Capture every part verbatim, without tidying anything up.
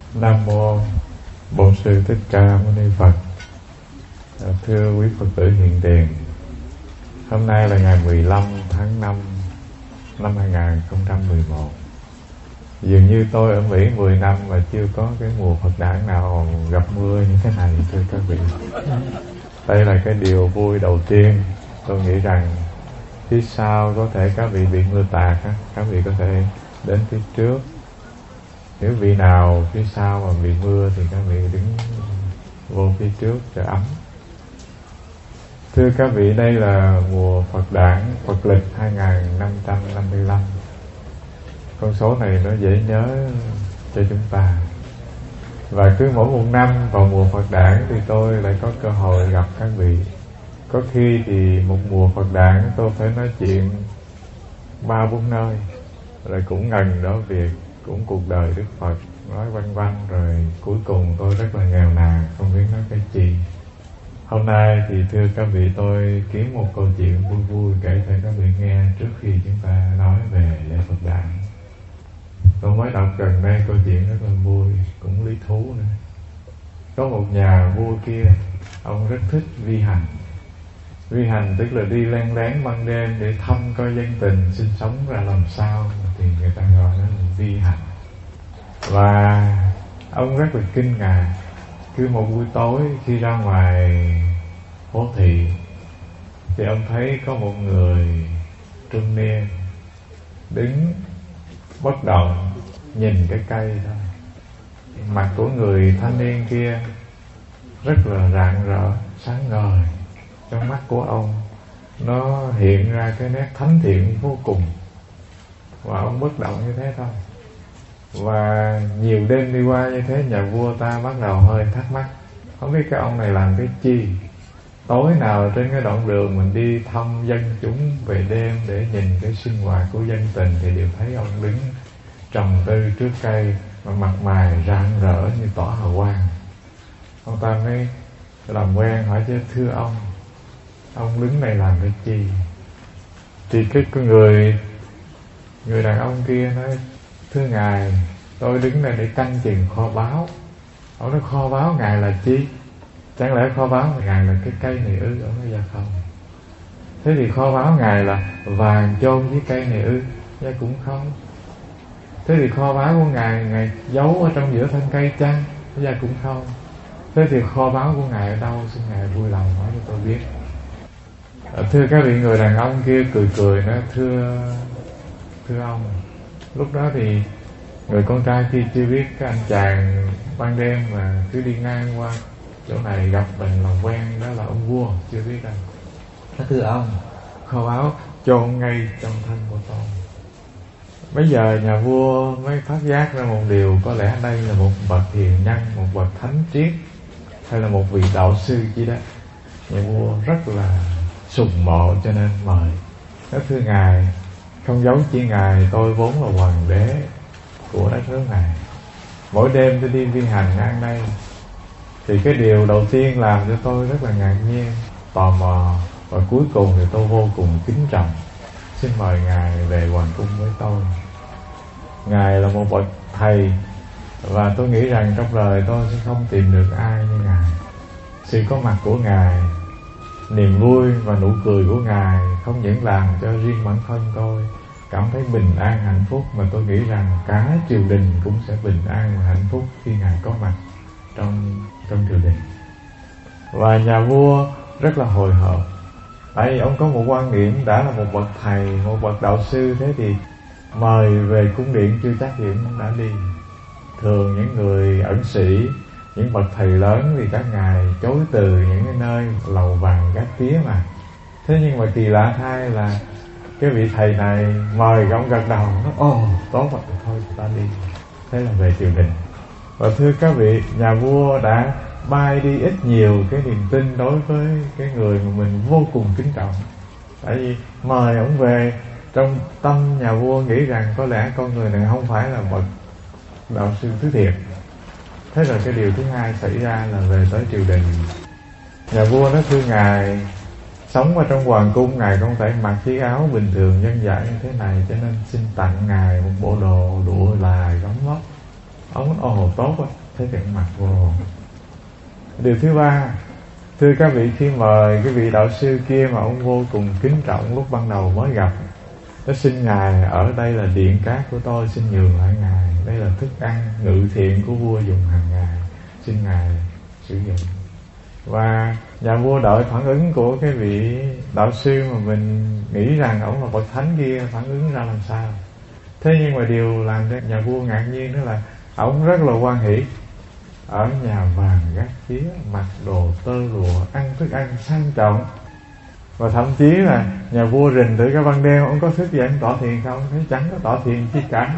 Nam mô Bổn Sư Thích Ca Mâu Ni Phật. Thưa quý Phật tử hiện tiền, hôm nay là ngày mười lăm tháng năm năm hai nghìn không trăm mười một. Dường như tôi ở Mỹ mười năm mà chưa có cái mùa Phật đản nào gặp mưa như thế này, thưa các vị. Đây là cái điều vui đầu tiên. Tôi nghĩ rằng phía sau có thể các vị bị mưa tạt, các vị có thể đến phía trước. Nếu vị nào phía sau mà bị mưa thì các vị đứng vô phía trước cho ấm. Thưa các vị, đây là mùa Phật đản Phật lịch hai nghìn năm trăm năm mươi lăm. Con số này nó dễ nhớ cho chúng ta. Và cứ mỗi một năm vào mùa Phật đản thì tôi lại có cơ hội gặp các vị. Có khi thì một mùa Phật đản tôi phải nói chuyện ba bốn nơi, rồi cũng ngần đó việc, cũng cuộc đời Đức Phật, nói vân vân, rồi cuối cùng tôi rất là nghèo nàn, không biết nói cái gì. Hôm nay thì thưa các vị, tôi kiếm một câu chuyện vui vui kể cho các vị nghe trước khi chúng ta nói về lễ Phật đản. Tôi mới đọc gần đây câu chuyện rất là vui, cũng lý thú nữa. Có một nhà vua kia, ông rất thích vi hành. Vi hành tức là đi len lén ban đêm để thăm coi dân tình sinh sống ra làm sao, thì người ta gọi nó là vi hành. Và ông rất là kinh ngạc, cứ một buổi tối khi ra ngoài phố thị thì ông thấy có một người trung niên đứng bất động nhìn cái cây thôi. Mặt của người thanh niên kia rất là rạng rỡ, sáng ngời. Trong mắt của ông nó hiện ra cái nét thánh thiện vô cùng. Và ông bất động như thế thôi. Và nhiều đêm đi qua như thế, nhà vua ta bắt đầu hơi thắc mắc, không biết cái ông này làm cái chi. Tối nào trên cái đoạn đường mình đi thăm dân chúng về đêm để nhìn cái sinh hoạt của dân tình thì đều thấy ông đứng trầm tư trước cây, và mặt mày rạng rỡ như tỏa hào quang. Ông ta mới làm quen hỏi chứ, thưa ông, ông đứng này làm cái chi? Thì cái, cái người người đàn ông kia nói, thưa ngài, tôi đứng đây để canh chừng kho báu. Ông nói kho báu ngài là chi? Chẳng lẽ kho báu ngài là cái cây này ư? Ông nói dạ không. Thế thì kho báu ngài là vàng chôn với cây này ư? Dạ cũng không. Thế thì kho báu của ngài, ngài giấu ở trong giữa thân cây chăng? Dạ cũng không. Thế thì kho báu của ngài ở đâu? Xin ngài vui lòng nói cho tôi biết. Thưa các vị, người đàn ông kia cười cười nói, thưa thưa ông, lúc đó thì người con trai kia chưa biết cái anh chàng ban đêm mà cứ đi ngang qua chỗ này gặp mình làm quen đó là ông vua, chưa biết đâu. Thưa ông, kho báu chôn ngay trong thân của tôi. Bây giờ nhà vua mới phát giác ra một điều, có lẽ đây là một bậc hiền nhân, một bậc thánh triết, hay là một vị đạo sư chi đó. Nhà vua rất là sùng mộ cho nên mời. Nói thưa ngài, không giấu chi ngài, tôi vốn là hoàng đế của đất nước này. Mỗi đêm tôi đi vi hành ngang đây thì cái điều đầu tiên làm cho tôi rất là ngạc nhiên, tò mò, và cuối cùng thì tôi vô cùng kính trọng. Xin mời ngài về hoàng cung với tôi. Ngài là một bậc thầy, và tôi nghĩ rằng trong đời tôi sẽ không tìm được ai như ngài. Sự có mặt của ngài, niềm vui và nụ cười của ngài không những làm cho riêng bản thân tôi cảm thấy bình an hạnh phúc, mà tôi nghĩ rằng cả triều đình cũng sẽ bình an và hạnh phúc khi ngài có mặt trong trong triều đình. Và nhà vua rất là hồi hộp, tại vì ông có một quan niệm đã là một bậc thầy, một bậc đạo sư, thế thì mời về cung điện chưa chắc gì ông đã đi. Thường những người ẩn sĩ, những bậc thầy lớn thì các ngài chối từ những cái nơi lầu vàng gác tía mà. Thế nhưng mà kỳ lạ thay là cái vị thầy này mời ông gật đầu, nói ồ tốt rồi, thôi ta đi. Thế là về triều đình. Và thưa các vị, nhà vua đã bay đi ít nhiều cái niềm tin đối với cái người mà mình vô cùng kính trọng. Tại vì mời ông về, trong tâm nhà vua nghĩ rằng có lẽ con người này không phải là bậc đạo sư thứ thiệt. Thế rồi cái điều thứ hai xảy ra là về tới triều đình. Nhà vua nói thưa ngài, sống ở trong hoàng cung ngài không thể mặc chiếc áo bình thường dân dã như thế này, cho nên xin tặng ngài một bộ đồ lụa là gấm lót. Ông ồ tốt quá, thế thì ông mặc vô. Điều thứ ba, thưa các vị, khi mời cái vị đạo sư kia mà ông vô cùng kính trọng lúc ban đầu mới gặp, nó xin ngài ở đây là điện cát của tôi, xin nhường lại ngài, đây là thức ăn ngự thiện của vua dùng hàng ngày, xin ngài sử dụng. Và nhà vua đợi phản ứng của cái vị đạo sư mà mình nghĩ rằng ông là bậc thánh kia phản ứng ra làm sao. Thế nhưng mà điều làm cho nhà vua ngạc nhiên đó là ông rất là hoan hỷ, ở nhà vàng gác chía, mặc đồ tơ lụa, ăn thức ăn sang trọng. Và thậm chí là nhà vua rình từ cái ban đêm, ông có thức dậy ông tỏ thiền không? Thấy chẳng có tỏ thiền chi cả.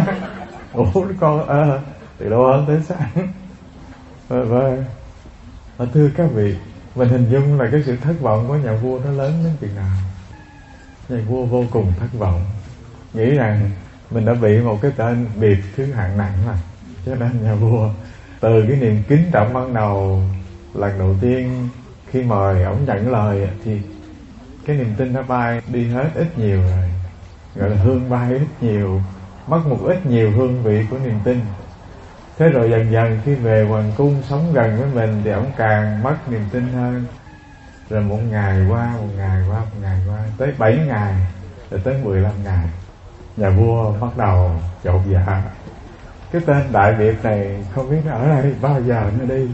Ủa con ơ à, từ đâu ơn tới sáng. Và, và, và thưa các vị, mình hình dung là cái sự thất vọng của nhà vua nó lớn đến chừng nào. Nhà vua vô cùng thất vọng, nghĩ rằng mình đã bị một cái tên biệt thứ hạng nặng mà. Cho nên nhà vua từ cái niềm kính trọng ban đầu lần đầu tiên khi mời ổng nhận lời thì cái niềm tin nó bay đi hết ít nhiều rồi, gọi là hương bay ít nhiều, mất một ít nhiều hương vị của niềm tin. Thế rồi dần dần khi về hoàng cung sống gần với mình thì ổng càng mất niềm tin hơn. Rồi một ngày qua, một ngày qua, một ngày qua, tới bảy ngày, rồi tới mười lăm ngày, nhà vua bắt đầu chột dạ. Cái tên đại biệt này không biết nó ở đây bao giờ nó đi.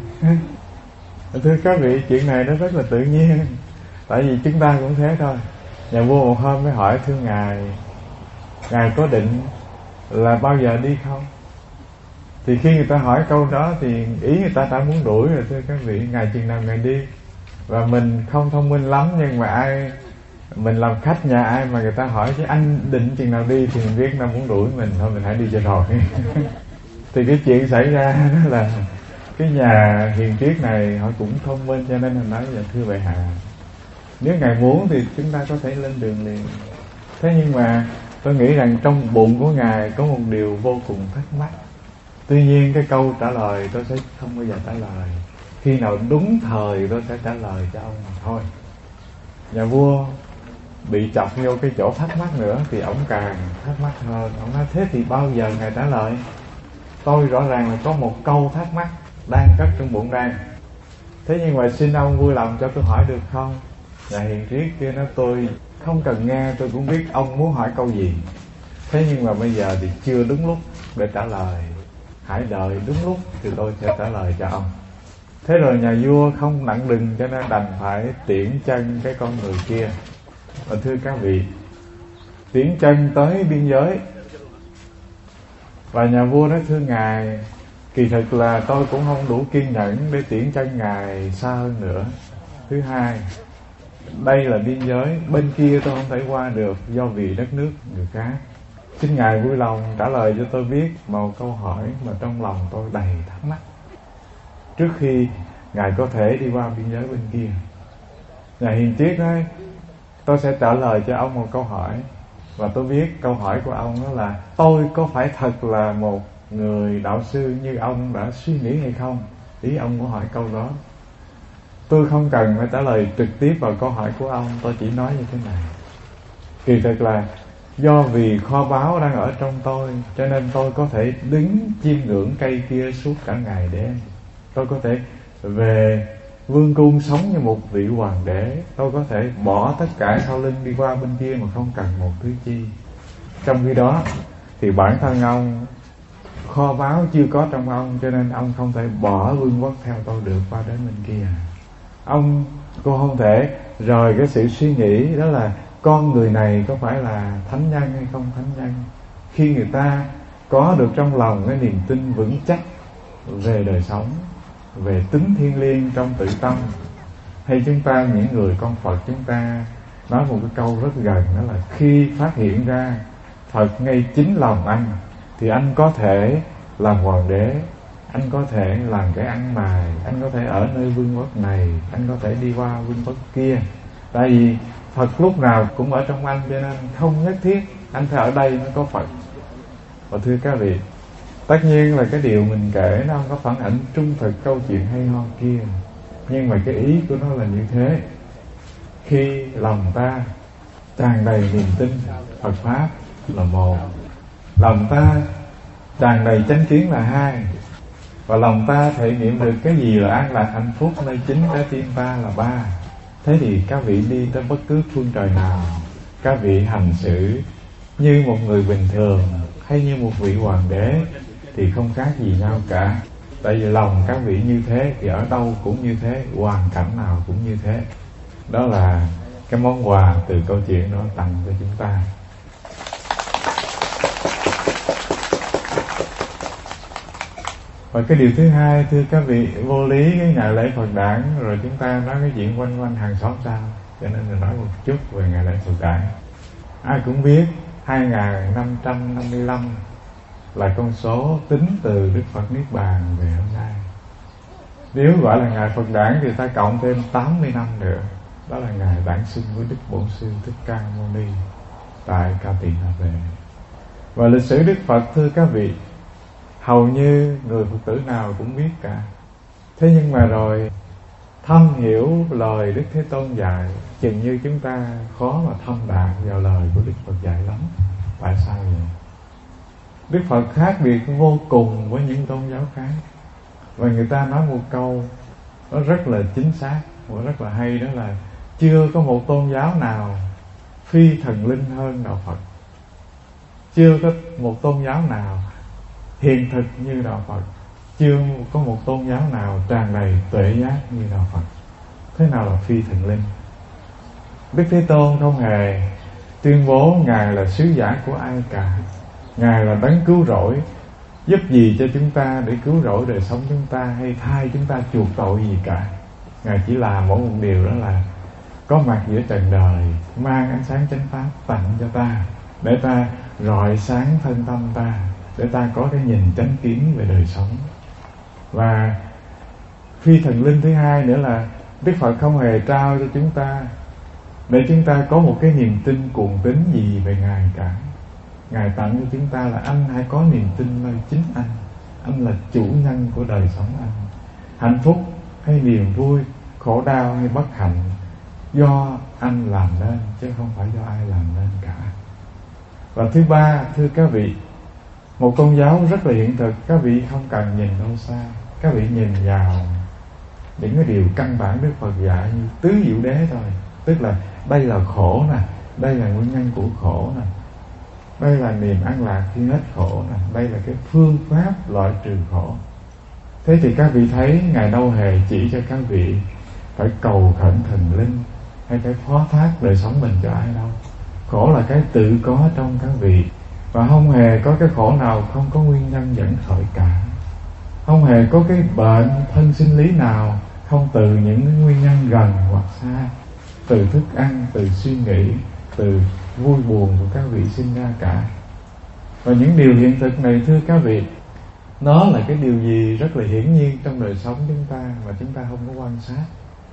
Thưa các vị, chuyện này nó rất là tự nhiên, tại vì chúng ta cũng thế thôi. Nhà vua một hôm mới hỏi thưa ngài, ngài có định là bao giờ đi không? Thì khi người ta hỏi câu đó thì ý người ta đã muốn đuổi rồi. Thưa các vị, ngài chừng nào ngài đi. Và mình không thông minh lắm, nhưng mà ai mình làm khách nhà ai mà người ta hỏi chứ anh định chừng nào đi thì mình biết nó muốn đuổi mình, thôi mình hãy đi cho rồi. Thì cái chuyện xảy ra đó là cái nhà hiền triết này họ cũng thông minh, cho nên họ nói là thưa bệ hạ, nếu ngài muốn thì chúng ta có thể lên đường liền. Thế nhưng mà tôi nghĩ rằng trong bụng của ngài có một điều vô cùng thắc mắc. Tuy nhiên cái câu trả lời tôi sẽ không bao giờ trả lời, khi nào đúng thời tôi sẽ trả lời cho ông mà thôi. Nhà vua bị chọc vô cái chỗ thắc mắc nữa thì ông càng thắc mắc hơn. Ông nói thế thì bao giờ ngài trả lời? Tôi rõ ràng là có một câu thắc mắc đang cất trong bụng đang. Thế nhưng mà xin ông vui lòng cho tôi hỏi được không? Nhà hiền triết kia nói tôi không cần nghe, tôi cũng biết ông muốn hỏi câu gì. Thế nhưng mà bây giờ thì chưa đúng lúc để trả lời, hãy đợi đúng lúc thì tôi sẽ trả lời cho ông. Thế rồi nhà vua không nặng đừng, cho nên đành phải tiễn chân cái con người kia. Và thưa các vị, tiễn chân tới biên giới. Và nhà vua nói thưa ngài, kỳ thực là tôi cũng không đủ kiên nhẫn để tiễn chân ngài xa hơn nữa. Thứ hai, đây là biên giới, bên kia tôi không thể qua được do vì đất nước người khác. Xin ngài vui lòng trả lời cho tôi biết một câu hỏi mà trong lòng tôi đầy thắc mắc, trước khi ngài có thể đi qua biên giới bên kia. Nhà hiền triết nói, tôi sẽ trả lời cho ông một câu hỏi, và tôi biết câu hỏi của ông đó là tôi có phải thật là một người đạo sư như ông đã suy nghĩ hay không? Ý ông có hỏi câu đó. Tôi không cần phải trả lời trực tiếp vào câu hỏi của ông, tôi chỉ nói như thế này. Kỳ thực là do vì kho báu đang ở trong tôi, cho nên tôi có thể đứng chiêm ngưỡng cây kia suốt cả ngày đêm. Tôi có thể về vương cung sống như một vị hoàng đế. Tôi có thể bỏ tất cả sau lưng đi qua bên kia mà không cần một thứ chi. Trong khi đó thì bản thân ông, kho báu chưa có trong ông, cho nên ông không thể bỏ vương quốc theo tôi được qua đến bên kia. Ông cô không thể rời cái sự suy nghĩ đó là con người này có phải là thánh nhân hay không thánh nhân. Khi người ta có được trong lòng cái niềm tin vững chắc về đời sống, về tính thiêng liêng trong tự tâm, hay chúng ta những người con Phật chúng ta nói một cái câu rất gần, đó là khi phát hiện ra Phật ngay chính lòng anh thì anh có thể làm hoàng đế, anh có thể làm cái ăn mày, anh có thể ở nơi vương quốc này, anh có thể đi qua vương quốc kia. Tại vì Phật lúc nào cũng ở trong anh, cho nên không nhất thiết anh phải ở đây mới có Phật. Và thưa các vị, tất nhiên là cái điều mình kể nó không có phản ảnh trung thực câu chuyện hay ho kia, nhưng mà cái ý của nó là như thế. Khi lòng ta tràn đầy niềm tin Phật Pháp là một, lòng ta tràn đầy chánh kiến là hai, và lòng ta thể nghiệm được cái gì là an lạc hạnh phúc nơi chính trái tim ta là ba. Thế thì các vị đi tới bất cứ phương trời nào, các vị hành xử như một người bình thường hay như một vị hoàng đế thì không khác gì nhau cả. Tại vì lòng các vị như thế thì ở đâu cũng như thế, hoàn cảnh nào cũng như thế. Đó là cái món quà từ câu chuyện đó tặng cho chúng ta. Và cái điều thứ hai, thưa các vị, vô lý cái ngày lễ Phật đản, rồi chúng ta nói cái chuyện quanh quanh hàng xóm sao, cho nên mình nói một chút về ngày lễ Phật đản. Ai cũng biết hai nghìn năm trăm năm mươi lăm là con số tính từ Đức Phật Niết Bàn về hôm nay. Nếu gọi là ngày Phật đản thì ta cộng thêm tám mươi năm nữa, đó là ngày đản sinh của Đức Bổn Sư Thích Ca Mâu Ni tại Ca Tỳ La Vệ. Và lịch sử Đức Phật, thưa các vị, hầu như người Phật tử nào cũng biết cả. Thế nhưng mà rồi thâm hiểu lời Đức Thế Tôn dạy, chừng như chúng ta khó mà thâm đạt vào lời của Đức Phật dạy lắm. Tại sao vậy? Đức Phật khác biệt vô cùng với những tôn giáo khác. Và người ta nói một câu nó rất là chính xác và rất là hay, đó là chưa có một tôn giáo nào phi thần linh hơn Đạo Phật. Chưa có một tôn giáo nào hiện thực như Đạo Phật. Chưa có một tôn giáo nào tràn đầy tuệ giác như Đạo Phật. Thế nào là phi thần linh? Đức Thế Tôn không hề tuyên bố Ngài là sứ giả của ai cả. Ngài là đấng cứu rỗi, giúp gì cho chúng ta để cứu rỗi đời sống chúng ta hay thay chúng ta chuộc tội gì cả. Ngài chỉ làm mỗi một điều, đó là có mặt giữa trần đời, mang ánh sáng chánh pháp tặng cho ta, để ta rọi sáng thân tâm ta, để ta có cái nhìn chánh kiến về đời sống. Và phi thần linh thứ hai nữa là Đức Phật không hề trao cho chúng ta để chúng ta có một cái niềm tin cuồng tín gì về Ngài cả. Ngài tặng cho chúng ta là anh hãy có niềm tin nơi chính anh. Anh là chủ nhân của đời sống anh. Hạnh phúc hay niềm vui, khổ đau hay bất hạnh, do anh làm nên chứ không phải do ai làm nên cả. Và thứ ba, thưa các vị, một tôn giáo rất là hiện thực. Các vị không cần nhìn đâu xa, các vị nhìn vào những cái điều căn bản Đức Phật dạy như tứ diệu đế thôi. Tức là đây là khổ nè, đây là nguyên nhân của khổ nè, đây là niềm an lạc khi hết khổ nè, đây là cái phương pháp loại trừ khổ. Thế thì các vị thấy Ngài đâu hề chỉ cho các vị phải cầu khẩn thần linh hay phải phó thác đời sống mình cho ai đâu. Khổ là cái tự có trong các vị, và không hề có cái khổ nào không có nguyên nhân dẫn khởi cả. Không hề có cái bệnh thân sinh lý nào không từ những nguyên nhân gần hoặc xa, từ thức ăn, từ suy nghĩ, từ vui buồn của các vị sinh ra cả. Và những điều hiện thực này, thưa các vị, nó là cái điều gì rất là hiển nhiên trong đời sống chúng ta mà chúng ta không có quan sát.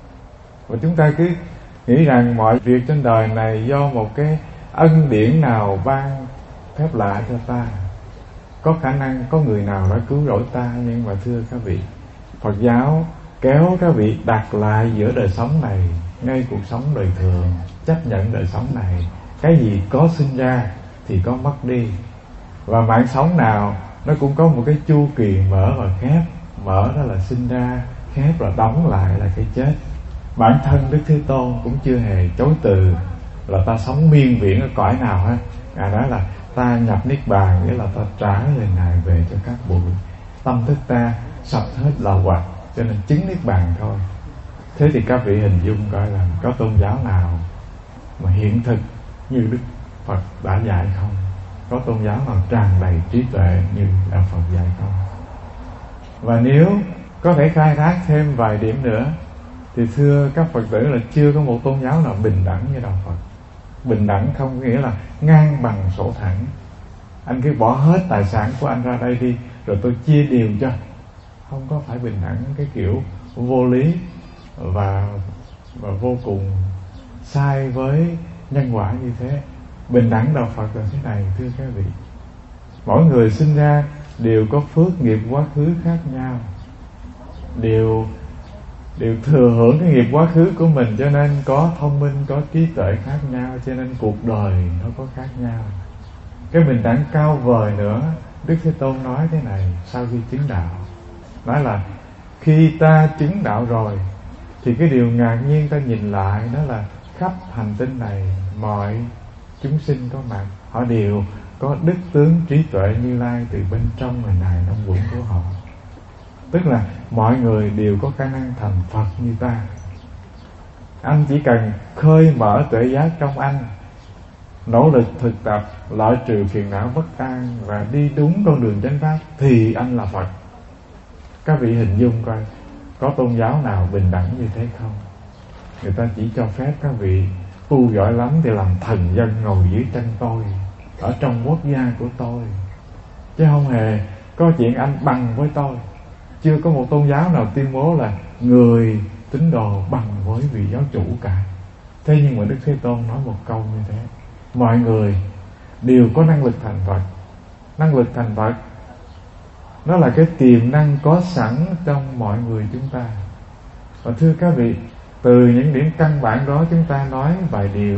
Và chúng ta cứ nghĩ rằng mọi việc trên đời này do một cái ân điển nào ban phép lạ cho ta. Có khả năng có người nào đã cứu rỗi ta, nhưng mà thưa các vị, Phật giáo kéo các vị đặt lại giữa đời sống này, ngay cuộc sống đời thường, chấp nhận đời sống này. Cái gì có sinh ra thì có mất đi. Và mạng sống nào nó cũng có một cái chu kỳ mở và khép. Mở đó là sinh ra, khép là đóng lại là cái chết. Bản thân Đức Thế Tôn cũng chưa hề chối từ là ta sống miên viễn ở cõi nào hết. Ngài nói là ta nhập Niết Bàn, nghĩa là ta trả lời Ngài về cho các bụi. Tâm thức ta sập hết lò hoặc, cho nên chứng Niết Bàn thôi. Thế thì các vị hình dung coi là có tôn giáo nào mà hiện thực như Đức Phật đã dạy không? Có tôn giáo nào tràn đầy trí tuệ như Đạo Phật dạy không? Và nếu có thể khai thác thêm vài điểm nữa thì thưa các Phật tử là chưa có một tôn giáo nào bình đẳng như Đạo Phật. Bình đẳng không có nghĩa là ngang bằng sổ thẳng. Anh cứ bỏ hết tài sản của anh ra đây đi, rồi tôi chia đều cho. Không có phải bình đẳng cái kiểu vô lý và, và vô cùng sai với nhân quả như thế. Bình đẳng Đạo Phật là thế này, thưa các vị. Mỗi người sinh ra đều có phước nghiệp quá khứ khác nhau, đều đều thừa hưởng cái nghiệp quá khứ của mình, cho nên có thông minh, có trí tuệ khác nhau, cho nên cuộc đời nó có khác nhau. Cái bình đẳng cao vời nữa Đức Thế Tôn nói thế này sau khi chứng đạo, nói là khi ta chứng đạo rồi thì cái điều ngạc nhiên ta nhìn lại đó là khắp hành tinh này mọi chúng sinh có mặt, họ đều có đức tướng trí tuệ Như Lai từ bên trong người này trong bụng của họ. Tức là mọi người đều có khả năng thành Phật như ta. Anh chỉ cần khơi mở tuệ giác trong anh, nỗ lực thực tập loại trừ phiền não bất an và đi đúng con đường chánh pháp thì anh là Phật. Các vị hình dung coi, có tôn giáo nào bình đẳng như thế không? Người ta chỉ cho phép các vị tu giỏi lắm thì làm thần dân ngồi dưới chân tôi, ở trong quốc gia của tôi, chứ không hề có chuyện anh bằng với tôi. Chưa có một tôn giáo nào tuyên bố là người tín đồ bằng với vị giáo chủ cả. Thế nhưng mà Đức Thế Tôn nói một câu như thế: mọi người đều có năng lực thành Phật. Năng lực thành Phật nó là cái tiềm năng có sẵn trong mọi người chúng ta. Và thưa các vị, từ những điểm căn bản đó chúng ta nói vài điều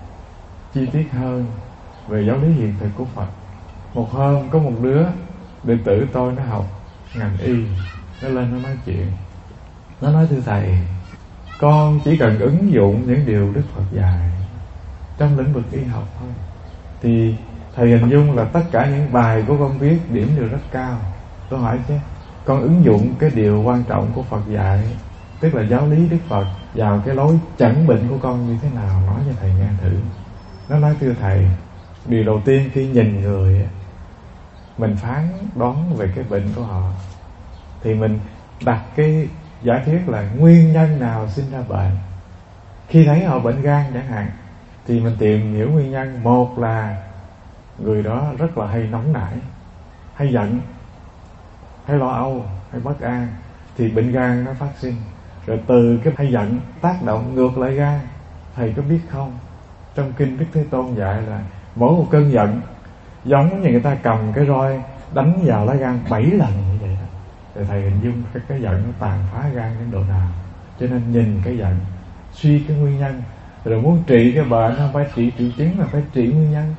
chi tiết hơn về giáo lý hiện thực của Phật. Một hôm có một đứa đệ tử tôi, nó học ngành y, nó lên nó nói chuyện. Nó nói: thưa thầy, con chỉ cần ứng dụng những điều Đức Phật dạy trong lĩnh vực y học thôi, thì thầy hình dung là tất cả những bài của con viết điểm đều rất cao. Tôi hỏi chứ, con ứng dụng cái điều quan trọng của Phật dạy, tức là giáo lý Đức Phật, vào cái lối chẩn bệnh của con như thế nào, nói cho thầy nghe thử. Nó nói: thưa thầy, điều đầu tiên khi nhìn người, mình phán đoán về cái bệnh của họ, thì mình đặt cái giả thuyết là nguyên nhân nào sinh ra bệnh. Khi thấy họ bệnh gan chẳng hạn, thì mình tìm hiểu nguyên nhân. Một là người đó rất là hay nóng nảy, hay giận, hay lo âu, hay bất an, thì bệnh gan nó phát sinh. Rồi từ cái hay giận tác động ngược lại gan. Thầy có biết không, trong kinh Đức Thế Tôn dạy là mỗi một cơn giận giống như người ta cầm cái roi đánh vào lá gan bảy lần như vậy đó. Thì thầy hình dung cái, cái giận nó tàn phá gan đến độ nào. Cho nên nhìn cái giận, suy cái nguyên nhân. Rồi muốn trị cái bệnh không phải trị triệu chứng, mà phải trị nguyên nhân.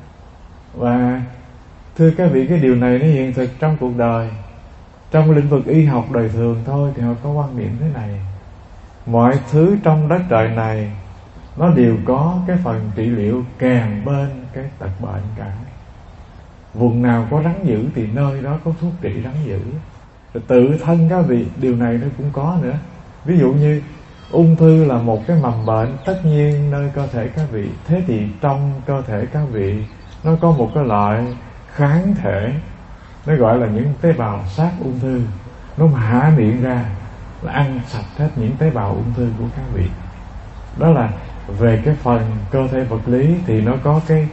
Và thưa các vị, cái điều này nó hiện thực trong cuộc đời. Trong lĩnh vực y học đời thường thôi thì họ có quan niệm thế này: mọi thứ trong đất trời này nó đều có cái phần trị liệu kèm bên cái tật bệnh cả. Vùng nào có rắn dữ thì nơi đó có thuốc trị rắn dữ. Rồi tự thân các vị điều này nó cũng có nữa. Ví dụ như ung thư là một cái mầm bệnh tất nhiên nơi cơ thể các vị. Thế thì trong cơ thể các vị nó có một cái loại kháng thể, nó gọi là những tế bào sát ung thư. Nó mà há miệng ra là ăn sạch hết những tế bào ung thư của các vị. Đó là về cái phần cơ thể vật lý. Thì nó có cái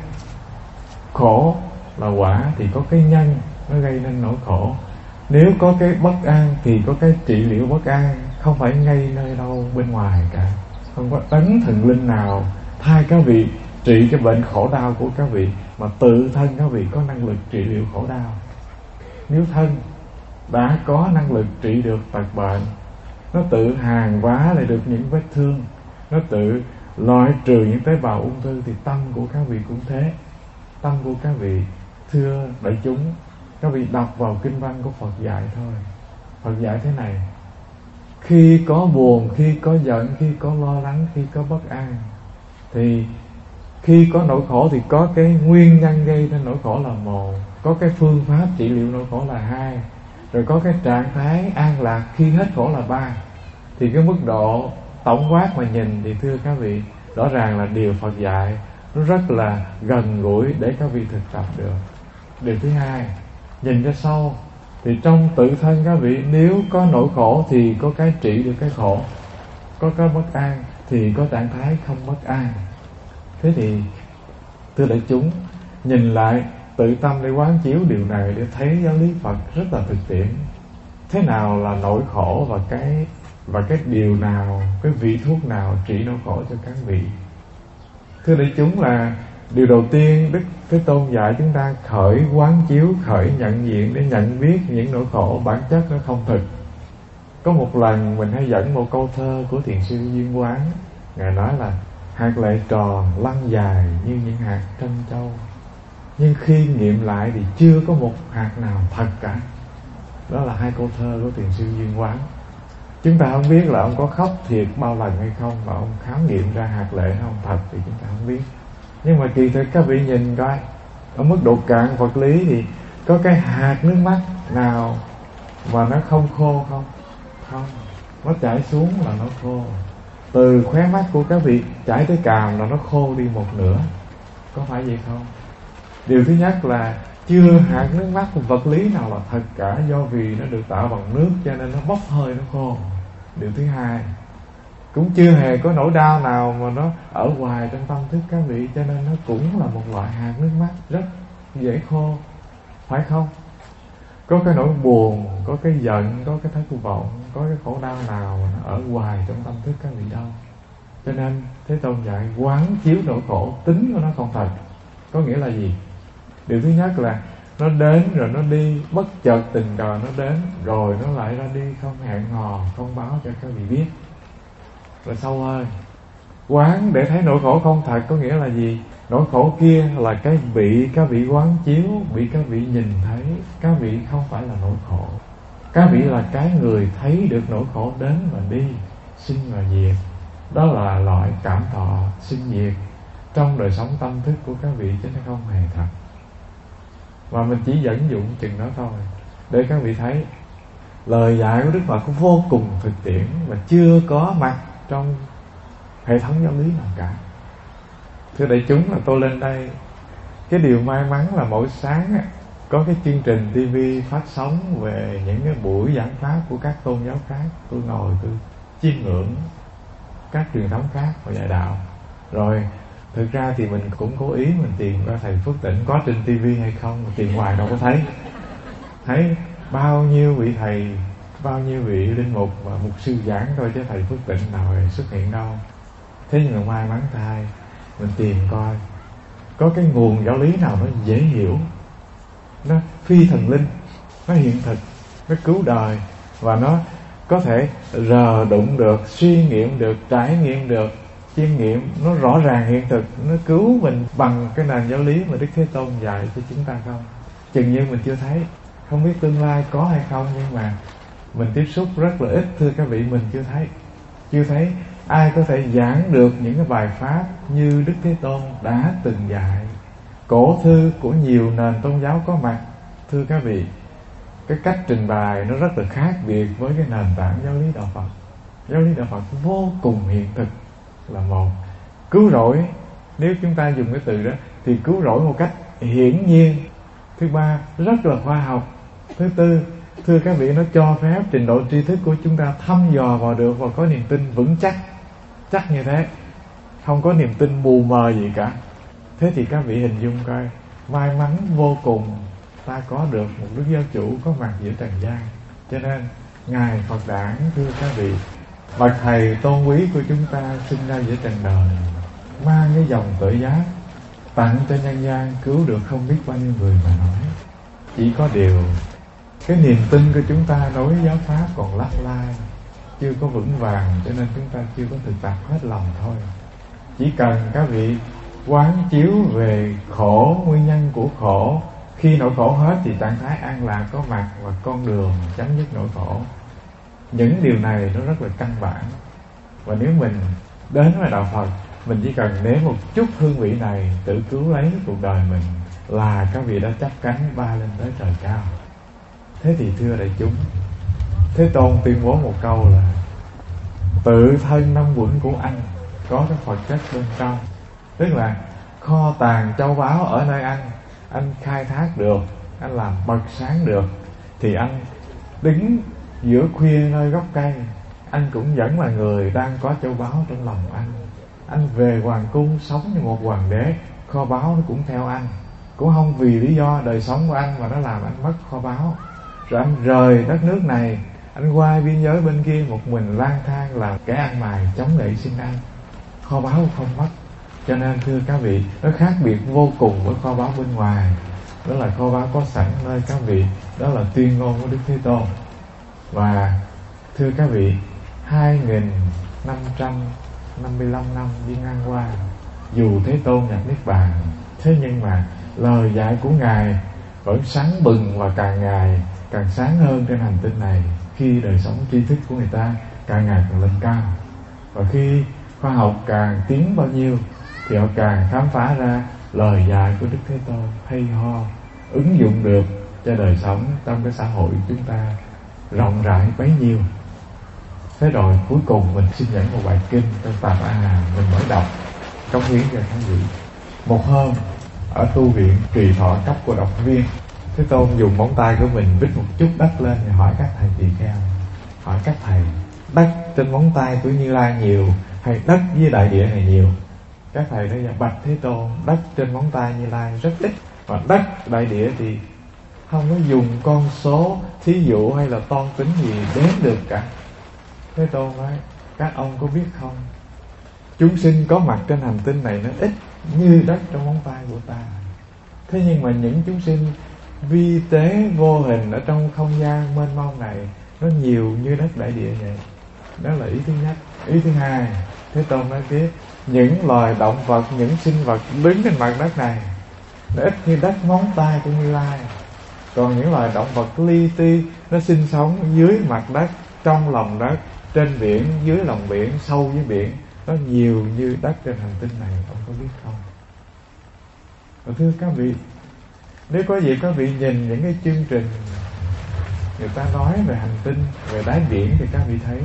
khổ là quả, thì có cái nhân nó gây nên nỗi khổ. Nếu có cái bất an thì có cái trị liệu bất an, không phải ngay nơi đâu bên ngoài cả. Không có tấn thần linh nào thay các vị trị cái bệnh khổ đau của các vị, mà tự thân các vị có năng lực trị liệu khổ đau. Nếu thân đã có năng lực trị được tật bệnh, nó tự hàn vá lại được những vết thương, nó tự loại trừ những tế bào ung thư, thì tâm của các vị cũng thế. Tâm của các vị, thưa đại chúng, các vị đọc vào kinh văn của Phật dạy thôi. Phật dạy thế này: khi có buồn, khi có giận, khi có lo lắng, khi có bất an, thì khi có nỗi khổ thì có cái nguyên nhân gây nên nỗi khổ là một, có cái phương pháp trị liệu nỗi khổ là hai, rồi có cái trạng thái an lạc khi hết khổ là ba. Thì cái mức độ tổng quát mà nhìn thì thưa các vị, rõ ràng là điều Phật dạy nó rất là gần gũi để các vị thực tập được. Điều thứ hai, nhìn cho sâu, thì trong tự thân các vị nếu có nỗi khổ thì có cái trị được cái khổ, có cái bất an thì có trạng thái không bất an. Thế thì thưa đại chúng, nhìn lại tự tâm để quán chiếu điều này, để thấy giáo lý Phật rất là thực tiễn. Thế nào là nỗi khổ, và cái và cái điều nào, cái vị thuốc nào trị nỗi khổ cho các vị. Thưa đại chúng, là điều đầu tiên Đức Thế Tôn dạy chúng ta khởi quán chiếu, khởi nhận diện để nhận biết những nỗi khổ bản chất nó không thực. Có một lần mình hay dẫn một câu thơ của Thiền sư Duyên Quán. Ngài nói là hạt lệ tròn lăn dài như những hạt trân châu, nhưng khi nghiệm lại thì chưa có một hạt nào thật cả. Đó là hai câu thơ của thiền sư Duyên Quán. Chúng ta không biết là ông có khóc thiệt bao lần hay không, mà ông khám nghiệm ra hạt lệ không thật thì chúng ta không biết. Nhưng mà kỳ thực các vị nhìn coi, ở mức độ cạn vật lý thì có cái hạt nước mắt nào mà nó không khô không? Không, nó chảy xuống là nó khô. Từ khóe mắt của các vị chảy tới cằm là nó khô đi một nửa. Có phải vậy không? Điều thứ nhất là chưa hạt nước mắt vật lý nào là thật cả, do vì nó được tạo bằng nước cho nên nó bốc hơi, nó khô. Điều thứ hai, cũng chưa hề có nỗi đau nào mà nó ở hoài trong tâm thức các vị, cho nên nó cũng là một loại hạt nước mắt rất dễ khô, phải không? Có cái nỗi buồn, có cái giận, có cái thất vọng, có cái khổ đau nào mà nó ở hoài trong tâm thức các vị đâu. Cho nên Thế Tôn dạy quán chiếu nỗi khổ, tính của nó không thật. Có nghĩa là gì? Điều thứ nhất là nó đến rồi nó đi, bất chợt tình cờ nó đến rồi nó lại ra đi, không hẹn hò, không báo cho các vị biết. Rồi sâu hơn, quán để thấy nỗi khổ không thật có nghĩa là gì? Nỗi khổ kia là cái bị các vị quán chiếu, bị các vị nhìn thấy. Các vị không phải là nỗi khổ, các vị là cái người thấy được nỗi khổ đến và đi, sinh và diệt. Đó là loại cảm thọ sinh diệt trong đời sống tâm thức của các vị, chứ nó không hề thật. Và mình chỉ dẫn dụng chừng đó thôi, để các vị thấy lời dạy của Đức Phật cũng vô cùng thực tiễn và chưa có mặt trong hệ thống giáo lý nào cả. Thưa đại chúng, là tôi lên đây, cái điều may mắn là mỗi sáng có cái chương trình ti vi phát sóng về những cái buổi giảng pháp của các tôn giáo khác. Tôi ngồi tôi chiêm ngưỡng các truyền thống khác và dạy đạo. Rồi thực ra thì mình cũng cố ý mình tìm ra thầy Phước Tịnh có trên ti vi hay không, mà tìm hoài đâu có thấy. Thấy bao nhiêu vị thầy, bao nhiêu vị linh mục và mục sư giảng thôi, chứ thầy Phước Tịnh nào xuất hiện đâu. Thế nhưng mà may mắn thay, mình tìm coi có cái nguồn giáo lý nào nó dễ hiểu, nó phi thần linh, nó hiện thực, nó cứu đời, và nó có thể rờ đụng được, suy nghiệm được, trải nghiệm được, chiêm nghiệm, nó rõ ràng hiện thực, nó cứu mình bằng cái nền giáo lý mà Đức Thế Tôn dạy cho chúng ta không? Chừng như mình chưa thấy, không biết tương lai có hay không, nhưng mà mình tiếp xúc rất là ít, thưa các vị, mình chưa thấy. Chưa thấy ai có thể giảng được những cái bài pháp như Đức Thế Tôn đã từng dạy. Cổ thư của nhiều nền tôn giáo có mặt, thưa các vị, cái cách trình bày nó rất là khác biệt với cái nền tảng giáo lý đạo Phật. Giáo lý đạo Phật vô cùng hiện thực là một. Cứu rỗi, nếu chúng ta dùng cái từ đó, thì cứu rỗi một cách hiển nhiên. Thứ ba, rất là khoa học. Thứ tư, thưa các vị, nó cho phép trình độ tri thức của chúng ta thăm dò vào được và có niềm tin vững chắc. Chắc như thế, không có niềm tin mù mờ gì cả. Thế thì các vị hình dung coi, may mắn vô cùng ta có được một Đức Giáo Chủ có mặt giữa trần gian. Cho nên Ngài Phật Đản, thưa các vị, bậc thầy tôn quý của chúng ta sinh ra giữa trần đời, mang cái dòng tự giác tặng cho nhân gian, cứu được không biết bao nhiêu người mà nói. Chỉ có điều cái niềm tin của chúng ta đối với giáo pháp còn lắc lai, chưa có vững vàng, cho nên chúng ta chưa có thực tập hết lòng thôi. Chỉ cần các vị quán chiếu về khổ, nguyên nhân của khổ, khi nỗi khổ hết thì trạng thái an lạc có mặt và con đường chấm dứt nỗi khổ. Những điều này nó rất là căn bản, và nếu mình đến với đạo Phật, mình chỉ cần nếm một chút hương vị này, tự cứu lấy cuộc đời mình, là các vị đã chắp cánh bay lên tới trời cao. Thế thì thưa đại chúng, Thế Tôn tuyên bố một câu là tự thân năm quẩn của anh có cái Phật chất bên trong. Tức là kho tàng châu báu ở nơi anh, anh khai thác được, anh làm bật sáng được, thì anh đứng giữa khuya nơi gốc cây, anh cũng vẫn là người đang có châu báu trong lòng anh. Anh về hoàng cung sống như một hoàng đế, kho báu nó cũng theo anh. Cũng không vì lý do đời sống của anh mà nó làm anh mất kho báu. Rồi anh rời đất nước này, anh qua biên giới bên kia một mình lang thang làm kẻ ăn mày chống lại sinh anh. Kho báu không mất. Cho nên thưa các vị, nó khác biệt vô cùng với kho báu bên ngoài. Đó là kho báu có sẵn nơi các vị, đó là tuyên ngôn của Đức Thế Tôn. Và thưa các vị, hai nghìn năm trăm năm mươi lăm năm đi ngang qua, dù Thế Tôn nhập Niết Bàn, thế nhưng mà lời dạy của Ngài vẫn sáng bừng và càng ngày càng sáng hơn trên hành tinh này. Khi đời sống tri thức của người ta càng ngày càng lên cao, và khi khoa học càng tiến bao nhiêu thì họ càng khám phá ra lời dạy của Đức Thế Tôn hay ho, ứng dụng được cho đời sống trong cái xã hội chúng ta rộng rãi bấy nhiêu. Thế rồi cuối cùng mình xin dẫn một bài kinh trong Tạp A Hàm mình mới đọc cống hiến cho các vị. Một hôm ở tu viện Kỳ Thọ cấp của độc viên, Thế Tôn dùng móng tay của mình vít một chút đất lên và hỏi các thầy tỳ kheo, hỏi các thầy, đất trên móng tay của Như Lai nhiều hay đất với đại địa này nhiều? Các thầy nói là bạch Thế Tôn, đất trên móng tay Như Lai rất ít, và đất đại địa thì không có dùng con số thí dụ hay là toan tính gì đếm được cả. Thế Tôn nói, các ông có biết không, chúng sinh có mặt trên hành tinh này nó ít như đất trong móng tay của ta. Thế nhưng mà những chúng sinh vi tế vô hình ở trong không gian mênh mông này nó nhiều như đất đại địa vậy. Đó là ý thứ nhất. Ý thứ hai, Thế Tôn nói tiếp, những loài động vật, những sinh vật đứng trên mặt đất này nó ít như đất móng tay của Như Lai. Còn những loài động vật li ti nó sinh sống dưới mặt đất, trong lòng đất, trên biển, dưới lòng biển, sâu dưới biển, nó nhiều như đất trên hành tinh này. Ông có biết không? Và thưa các vị, nếu có gì các vị nhìn những cái chương trình người ta nói về hành tinh, về đáy biển, thì các vị thấy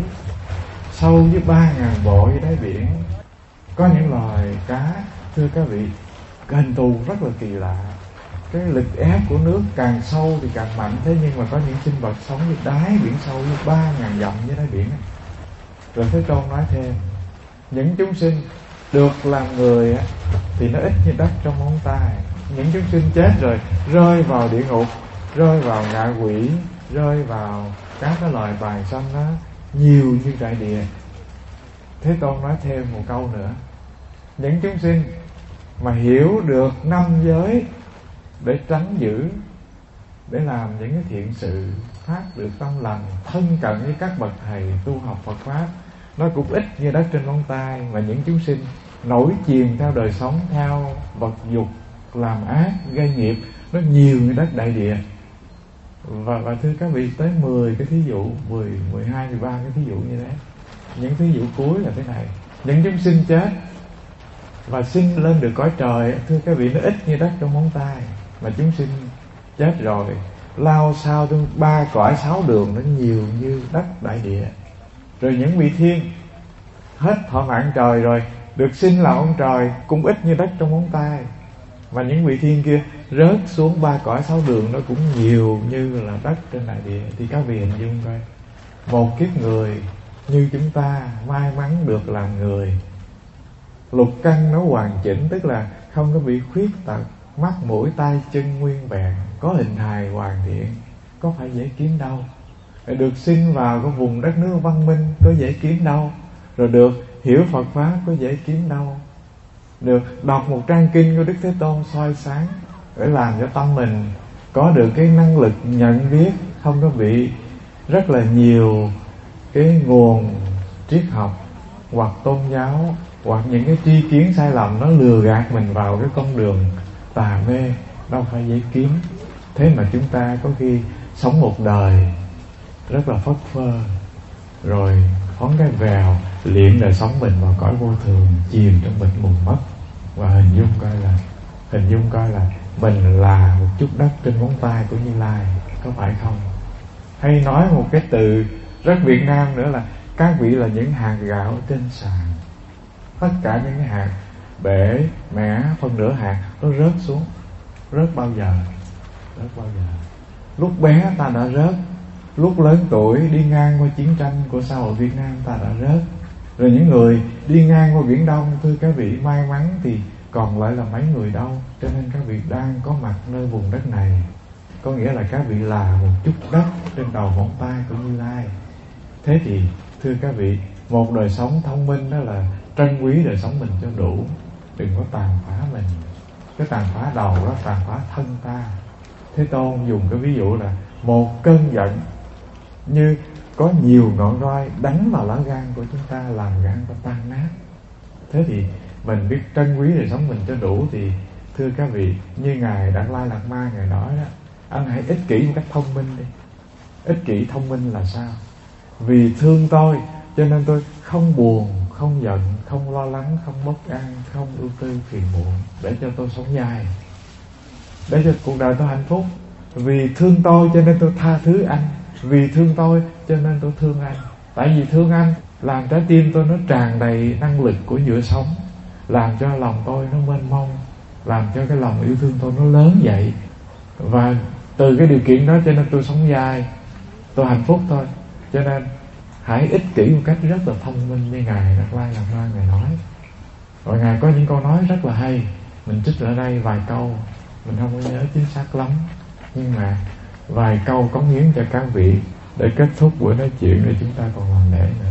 sâu dưới ba ngàn bộ dưới đáy biển có những loài cá, thưa các vị, hình thù rất là kỳ lạ. Cái lực ép của nước càng sâu thì càng mạnh. Thế nhưng mà có những sinh vật sống dưới đáy biển sâu dưới ba ngàn dặm dưới đáy biển. Rồi Thế Tôn nói thêm, những chúng sinh được làm người thì nó ít như đất trong móng tay. Những chúng sinh chết rồi rơi vào địa ngục, rơi vào ngạ quỷ, rơi vào các cái loài vàng xanh đó nhiều như đại địa. Thế Tôn nói thêm một câu nữa, những chúng sinh mà hiểu được năm giới để tránh giữ, để làm những cái thiện sự, phát được tâm lành, thân cận với các bậc thầy tu học Phật Pháp, nó cũng ít như đất trên móng tay. Mà những chúng sinh nổi chìm theo đời sống, theo vật dục, làm ác, gây nghiệp, nó nhiều như đất đại địa. Và, và thưa các vị, tới mười cái thí dụ, mười, mười hai, mười ba cái thí dụ như thế. Những thí dụ cuối là thế này, những chúng sinh chết và sinh lên được cõi trời, thưa các vị, nó ít như đất trong móng tay. Mà chúng sinh chết rồi lao sao trong ba cõi sáu đường, nó nhiều như đất đại địa. Rồi những vị thiên hết thọ mạng trời rồi được sinh là ông trời, cũng ít như đất trong móng tay. Mà những vị thiên kia rớt xuống ba cõi sáu đường, nó cũng nhiều như là đất trên đại địa. Thì các vị hình dung coi, một kiếp người như chúng ta may mắn được làm người, lục căn nó hoàn chỉnh, tức là không có bị khuyết tật, mắt mũi tay chân nguyên vẹn, có hình hài hoàn thiện, có phải dễ kiếm đâu. Rồi được sinh vào cái vùng đất nước văn minh, có dễ kiếm đâu. Rồi được hiểu Phật Pháp, có dễ kiếm đâu. Được đọc một trang kinh của Đức Thế Tôn soi sáng, để làm cho tâm mình có được cái năng lực nhận biết, không có bị rất là nhiều cái nguồn triết học hoặc tôn giáo hoặc những cái tri kiến sai lầm nó lừa gạt mình vào cái con đường tà mê, đâu phải dễ kiếm. Thế mà chúng ta có khi sống một đời rất là phất phơ, rồi phóng cái vèo luyện đời sống mình vào cõi vô thường, chìm trong mịt mùng mất. Và hình dung coi là hình dung coi là mình là một chút đất trên móng tay của Như Lai, có phải không? Hay nói một cái từ rất Việt Nam nữa là các vị là những hạt gạo trên sàn. Tất cả những cái hạt bể, mẻ, phân nửa hạt nó rớt xuống. Rớt bao giờ? Rớt bao giờ? Lúc bé ta đã rớt, lúc lớn tuổi đi ngang qua chiến tranh của xã hội Việt Nam ta đã rớt. Rồi những người đi ngang qua Biển Đông, thưa các vị, may mắn thì còn lại là mấy người đâu. Cho nên các vị đang có mặt nơi vùng đất này, có nghĩa là các vị là một chút đất trên đầu ngón tay của Như Lai. Thế thì thưa các vị, một đời sống thông minh đó là trân quý đời sống mình cho đủ, đừng có tàn phá mình. Cái tàn phá đầu đó tàn phá thân ta. Thế Tôn dùng cái ví dụ là một cơn giận như có nhiều ngọn roi đánh vào lá gan của chúng ta, làm gan ta tan nát. Thế thì mình biết trân quý đời sống mình cho đủ, thì Thưa các vị, như Ngài Đạt Lai Lạt Ma Ngài nói đó, anh hãy ích kỷ một cách thông minh đi. Ích kỷ thông minh là sao? Vì thương tôi cho nên tôi không buồn, không giận, không lo lắng, không bất an, không ưu tư phiền muộn, để cho tôi sống dài, để cho cuộc đời tôi hạnh phúc. Vì thương tôi cho nên tôi tha thứ anh. Vì thương tôi cho nên tôi thương anh. Tại vì thương anh làm trái tim tôi nó tràn đầy năng lực của nhựa sống, làm cho lòng tôi nó mênh mông, làm cho cái lòng yêu thương tôi nó lớn dậy. Và từ cái điều kiện đó cho nên tôi sống dài, tôi hạnh phúc thôi. Cho nên hãy ích kỷ một cách rất là thông minh như Ngài Đạt Lai Lạt Ma Ngài nói. Và Ngài có những câu nói rất là hay. Mình trích ở đây vài câu, mình không có nhớ chính xác lắm, nhưng mà vài câu cống hiến cho các vị để kết thúc buổi nói chuyện, để chúng ta còn làm lễ nữa.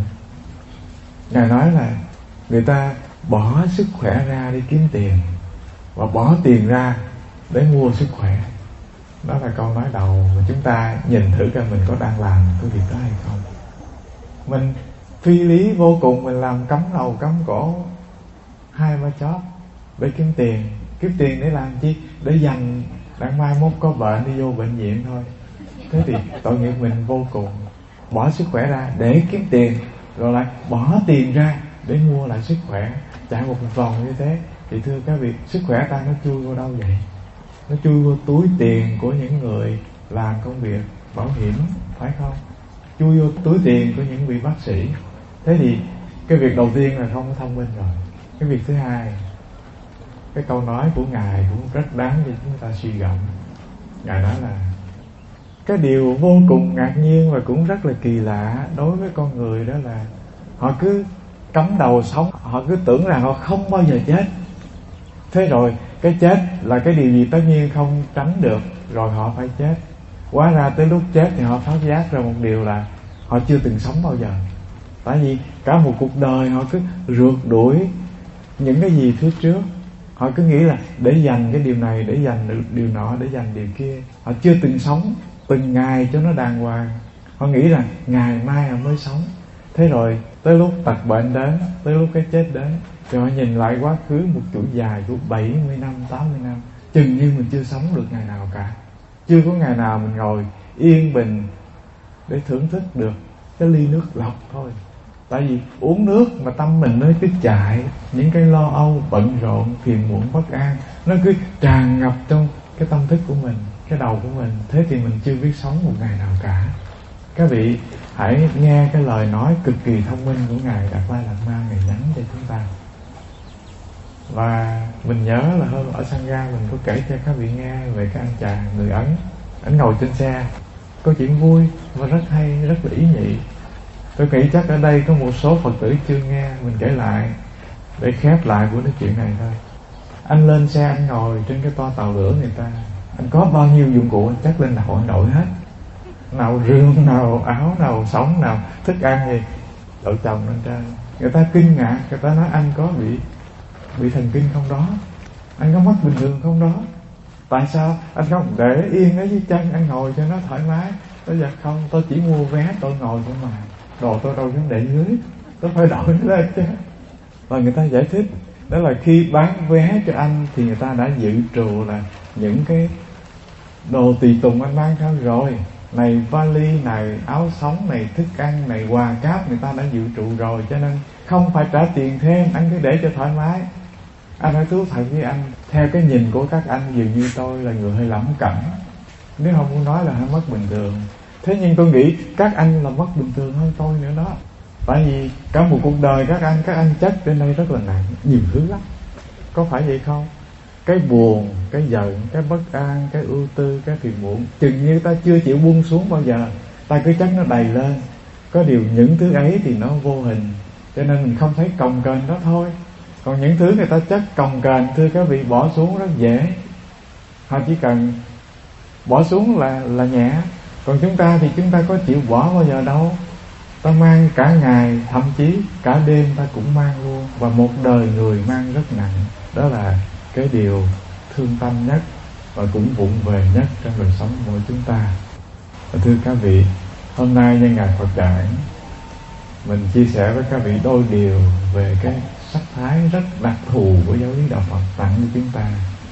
Ngài nói là người ta bỏ sức khỏe ra đi kiếm tiền, và bỏ tiền ra để mua sức khỏe. Đó là câu nói đầu mà chúng ta nhìn thử coi mình có đang làm cái việc đó hay không. Mình phi lý vô cùng, mình làm cắm đầu cắm cổ hai ba chóp để kiếm tiền. Kiếm tiền để làm chi? Để dành đặng mai mốt có bệnh đi vô bệnh viện thôi. Thế thì tội nghiệp mình vô cùng. Bỏ sức khỏe ra để kiếm tiền, rồi lại bỏ tiền ra để mua lại sức khỏe. Chạy một vòng như thế thì thưa các vị, sức khỏe ta nó chui vô đâu vậy? Nó chui vô túi tiền của những người làm công việc bảo hiểm, phải không? Chui vô túi tiền của những vị bác sĩ. Thế thì cái việc đầu tiên là không thông minh rồi. Cái việc thứ hai, cái câu nói của Ngài cũng rất đáng cho chúng ta suy gẫm. Ngài nói là cái điều vô cùng ngạc nhiên và cũng rất là kỳ lạ đối với con người, đó là họ cứ cắm đầu sống, họ cứ tưởng rằng họ không bao giờ chết. Thế rồi cái chết là cái điều gì tất nhiên không tránh được, rồi họ phải chết. Hóa ra tới lúc chết thì họ phát giác ra một điều là họ chưa từng sống bao giờ. Tại vì cả một cuộc đời họ cứ rượt đuổi những cái gì phía trước. Họ cứ nghĩ là để dành cái điều này, để dành điều nọ, để dành điều kia. Họ chưa từng sống từng ngày cho nó đàng hoàng. Họ nghĩ rằng ngày mai họ mới sống. Thế rồi tới lúc tật bệnh đến, tới lúc cái chết đến, thì họ nhìn lại quá khứ một chuỗi dài của bảy mươi năm, tám mươi năm, chừng như mình chưa sống được ngày nào cả. Chưa có ngày nào mình ngồi yên bình để thưởng thức được cái ly nước lọc thôi. Tại vì uống nước mà tâm mình nó cứ chạy, những cái lo âu, bận rộn, phiền muộn, bất an, nó cứ tràn ngập trong cái tâm thức của mình, cái đầu của mình. Thế thì mình chưa biết sống một ngày nào cả. Các vị hãy nghe cái lời nói cực kỳ thông minh của Ngài Đạt Lai Lạt Ma Ngài nhắn cho chúng ta. Và mình nhớ là hôm ở Sangha mình có kể cho các vị nghe về cái anh chàng người Ấn. Anh ngồi trên xe, câu chuyện vui và rất hay, rất là ý nhị. Tôi nghĩ chắc ở đây có một số Phật tử chưa nghe, mình kể lại để khép lại buổi nói chuyện này thôi. Anh lên xe, anh ngồi trên cái toa tàu lửa người ta. Anh có bao nhiêu dụng cụ anh chắc lên đầu anh đội hết. Nào rương, nào áo, nào sống, nào thức ăn gì, đội chồng lên trên. Người ta kinh ngạc, người ta nói anh có bị bị thần kinh không đó? Anh có mất bình thường không đó? Tại sao anh không để yên ở dưới chân, anh ngồi cho nó thoải mái? Tôi dạ không, tôi chỉ mua vé tôi ngồi thôi mà, đồ tôi đâu dám để dưới, tôi phải đội nó lên chứ. Và người ta giải thích đó là khi bán vé cho anh thì người ta đã dự trù là những cái đồ tùy tùng anh mang theo rồi. Này vali, này áo sống, này thức ăn, này quà cáp, người ta đã dự trù rồi, cho nên không phải trả tiền thêm, anh cứ để cho thoải mái. Anh nói thú thật với anh, theo cái nhìn của các anh dường như tôi là người hơi lẩm cẩm, nếu không muốn nói là hơi mất bình thường. Thế nhưng tôi nghĩ các anh là mất bình thường hơn tôi nữa đó. Tại vì cả một cuộc đời các anh, các anh chất trên đây rất là nặng, nhiều thứ lắm. Có phải vậy không? Cái buồn, cái giận, cái bất an, cái ưu tư, cái phiền muộn, chừng như ta chưa chịu buông xuống bao giờ, ta cứ chắc nó đầy lên. Có điều những thứ ấy thì nó vô hình, cho nên mình không thấy cồng kềnh đó thôi. Còn những thứ người ta chất cồng kềnh, thưa các vị, bỏ xuống rất dễ. Họ chỉ cần bỏ xuống là là nhẹ. Còn chúng ta thì chúng ta có chịu bỏ bao giờ đâu. Ta mang cả ngày, thậm chí cả đêm ta cũng mang luôn. Và một đời người mang rất nặng. Đó là cái điều thương tâm nhất và cũng vụng về nhất trong đời sống của mỗi chúng ta. Và thưa các vị, hôm nay nhân ngày Phật đản, mình chia sẻ với các vị đôi điều về cái sắc thái rất đặc thù của giáo lý đạo Phật tặng cho chúng ta.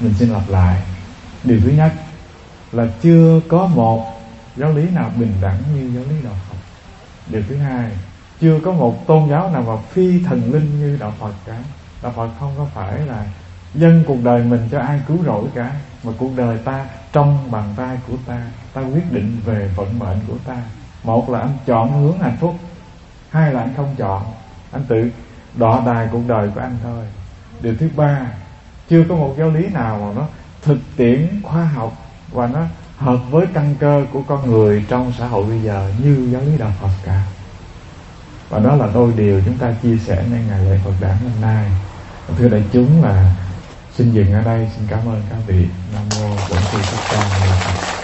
Mình xin lặp lại. Điều thứ nhất là chưa có một giáo lý nào bình đẳng như giáo lý đạo Phật. Điều thứ hai, chưa có một tôn giáo nào mà phi thần linh như đạo Phật cả. Đạo Phật không có phải là dâng cuộc đời mình cho ai cứu rỗi cả, mà cuộc đời ta trong bàn tay của ta. Ta quyết định về vận mệnh của ta. Một là anh chọn hướng hạnh phúc, hai là anh không chọn, anh tự đọa đài cuộc đời của anh thôi. Điều thứ ba, chưa có một giáo lý nào mà nó thực tiễn khoa học và nó hợp với căn cơ của con người trong xã hội bây giờ như giáo lý đạo Phật cả. Và đó là đôi điều chúng ta chia sẻในngày lễ Phật đản năm nay. Thưa đại chúng, là xin dừng ở đây. Xin cảm ơn các vị. Nam mô Bổn Sư Thích Ca Mâu Ni Phật.